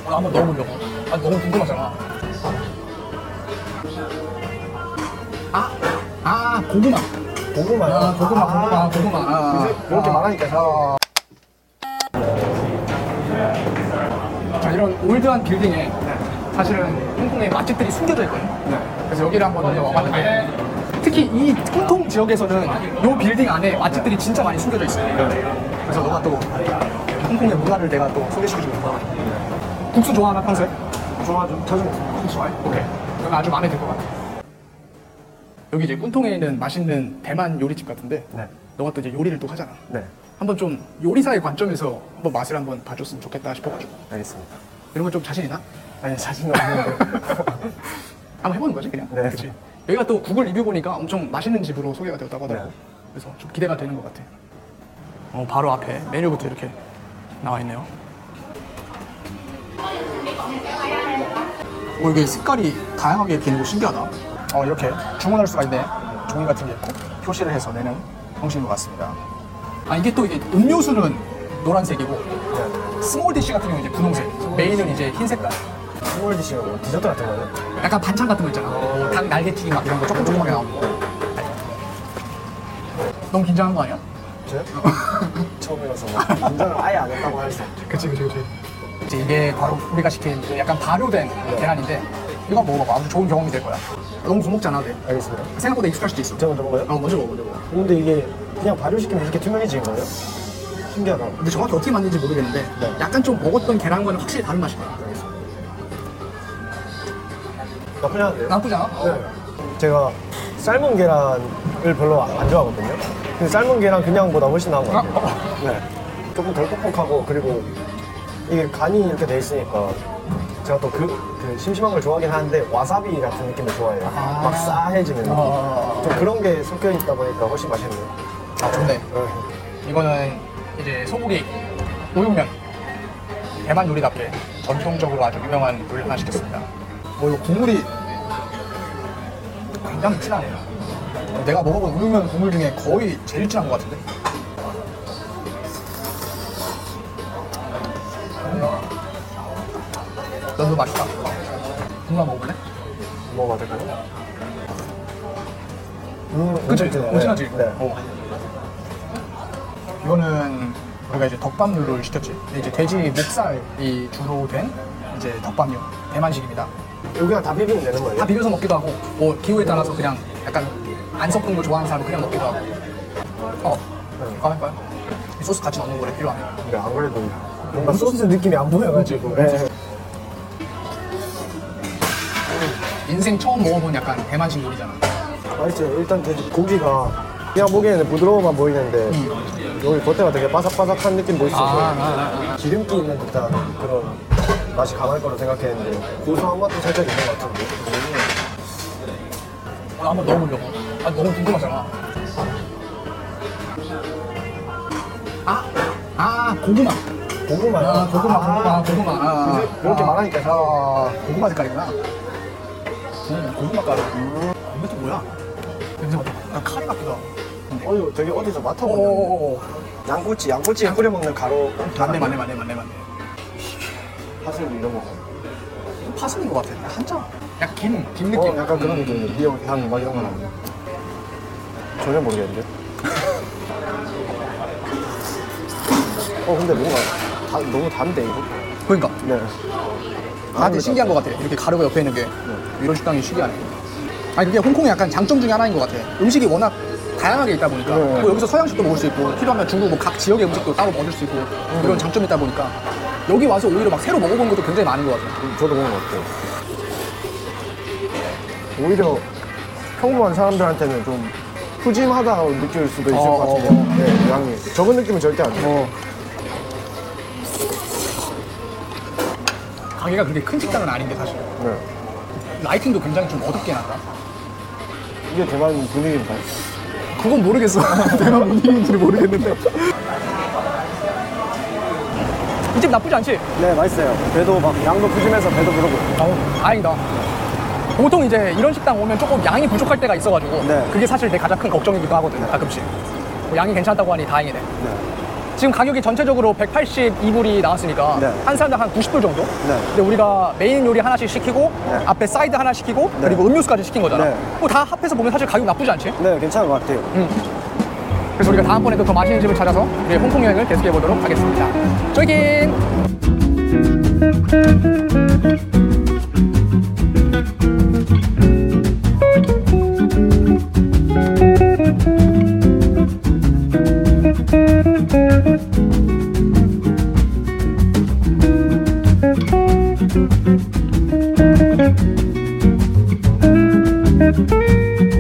한번 넣어보려고. 아, 너무 궁금하잖아. 고구마. 고구마요? 고구마. 그렇게 말하니까 자, 이런 올드한 빌딩에 사실은 홍콩의 맛집들이 숨겨져 있거든요. 그래서 여기를 한번 와봤는데 특히 이 홍콩 지역에서는 이 빌딩 안에 맛집들이 진짜 많이 숨겨져 있어요. 그래서 너가 또 홍콩의 문화를 내가 또 소개시켜주고 싶어. 국수 좋아하나 평소에? 좋아하죠. 자주 먹습니다. 국수 좋아해? 오케이. 그럼 아주 마음에 들 것 같아. 여기 이제 꾼통에 있는 맛있는 대만 요리집 같은데 네. 너가 또 이제 요리를 또 하잖아. 네. 한번 좀 요리사의 관점에서 한번 맛을 한번 봐줬으면 좋겠다 싶어가지고. 알겠습니다. 이런 건 좀 자신 있나? 아니, 자신 없는데. 한번 해보는 거지 그냥. 네. 그치. 여기가 또 구글 리뷰 보니까 엄청 맛있는 집으로 소개가 되었다고 하더라고. 네. 그래서 좀 기대가 되는 것 같아. 바로 앞에 메뉴부터 이렇게 나와 있네요. 이게 색깔이 다양하게 이렇게 있는 거 신기하다. 이렇게 주문할 수가 있네. 종이 같은 게 있고 표시를 해서 내는 형식인 것 같습니다. 이게 또 이게 음료수는 노란색이고 스몰 디쉬 같은 경우는 이제 분홍색, 메인은 이제 흰 색깔. 스몰 디쉬가 뭐 디저트 같은 거예요? 약간 반찬 같은 거 있잖아. 닭 날개튀김 막 이런 거 조금조금하게 나오고. 너무 긴장한 거 아니야? 저요? 처음이라서 긴장을 아예 안 했다고 할 수 없죠. 그치. 이제 이게 바로 우리가 시킨 약간 발효된 계란인데 이거 먹어봐. 아주 좋은 경험이 될 거야. 너무 고먹지 않아도 돼. 알겠습니다. 생각보다 익숙할 수도 있어. 제가 먼저 먹어요? 먼저 먹어. 근데 이게 그냥 발효시키면 이렇게 투명해지는 거예요? 신기하다. 근데 정확히 어떻게 만드는지 모르겠는데 네. 약간 좀 먹었던 계란과는 확실히 다른 맛이야. 나쁘지 않은데요? 나쁘지 않아? 네. 제가 삶은 계란을 별로 안 좋아하거든요. 근데 삶은 계란 그냥보다 훨씬 나은 것 같아요. 네. 조금 덜 뻑뻑하고 그리고 이게 간이 이렇게 돼 있으니까 제가 또 그 심심한 걸 좋아하긴 하는데 와사비 같은 느낌을 좋아해요. 막 싸해지는 느낌. 좀 그런 게 섞여 있다 보니까 훨씬 맛있네요. 좋네. 네. 이거는 이제 소고기 우육면. 대만 요리답게 전통적으로 아주 유명한 요리를 하나 시켰습니다. 이거 국물이 굉장히 진하네요. 내가 먹어본 우육면 국물 중에 거의 제일 진한 것 같은데? 너도 맛있다. 국물 먹어볼래? 먹어봐도 될까요? 그치? 괜찮죠? 진하지? 네. 이거는 우리가 이제 덮밥류를 시켰지. 근데 이제 돼지 목살이 주로 된 이제 덮밥류. 대만식입니다. 여기가 다 비비면 되는 거예요? 다 비벼서 먹기도 하고, 기호에 따라서 그냥 약간 안 섞은 걸 좋아하는 사람은 그냥 먹기도 하고. 할까요? 이 소스 같이 넣는 거래, 필요하면. 네, 안 그래도 뭔가 소스 느낌이 안 보여가지고. 네. 인생 처음 먹어본 약간 대만식 요리잖아. 맛있죠. 일단 돼지 고기가 그냥 보기에는 부드러워만 보이는데 여기 겉에가 되게 바삭바삭한 느낌도 있어서 기름기 있는 듯한 그런 맛이 강할 거로 생각했는데 고소한 맛도 살짝 있는 것 같은데. 한번 넣어보려고. 너무 궁금하잖아. 고구마. 고구마요? 고구마. 그렇게 말하니까 고구마 색깔이구나. 고구마 가루. 이것도 뭐야? 냄새 맡아. 카레 같기도 하고. 이거 되게 어디서 맡아보면 양꼬치에 뿌려 먹는 가루. 맞네. 파슬리 이런 거. 파슬리인 것 같아. 한자. 약간 김 느낌. 약간 그런 느낌이에요. 미역 향 막 이런 건 아니에요. 전혀 모르겠는데. 근데 뭔가 너무 단데 이거? 그러니까. 네. 나한테 신기한 것 같아. 이렇게 가루가 옆에 있는 게. 이런 식당이 신기하네. 그게 홍콩의 약간 장점 중에 하나인 것 같아. 음식이 워낙 다양하게 있다 보니까 뭐 여기서 서양식도 먹을 수 있고 필요하면 중국 각 지역의 음식도 따로 먹을 수 있고 이런 장점이 있다 보니까 여기 와서 오히려 막 새로 먹어본 것도 굉장히 많은 것 같아요. 저도 그런 것 같아요. 오히려 평범한 사람들한테는 좀 푸짐하다고 느낄 수도 있을 것 같은데 네, 양이 적은 느낌은 절대 안 돼요. 가게가 그렇게 큰 식당은 아닌데 사실 네. 라이팅도 굉장히 좀 어둡게 놨다. 이게 대만 분위기인가요? 그건 모르겠어. 대만 분위기인지는 모르겠는데 이 집 나쁘지 않지? 네, 맛있어요. 배도 막 양도 푸짐해서 배도 부르고. 다행이다. 보통 이제 이런 식당 오면 조금 양이 부족할 때가 있어가지고 네. 그게 사실 내 가장 큰 걱정이기도 하거든. 가끔씩 양이 괜찮다고 하니 다행이네. 네. 지금 가격이 전체적으로 182불이 나왔으니까 네. 한 사람당 한 90불 정도? 네. 근데 우리가 메인 요리 하나씩 시키고 네. 앞에 사이드 하나 시키고 네. 그리고 음료수까지 시킨 거잖아. 네. 그거 다 합해서 보면 사실 가격 나쁘지 않지? 네, 괜찮은 것 같아요. 그래서 우리가 다음번에도 더 맛있는 집을 찾아서 우리의 홍콩 여행을 계속해 보도록 하겠습니다. 조이긴!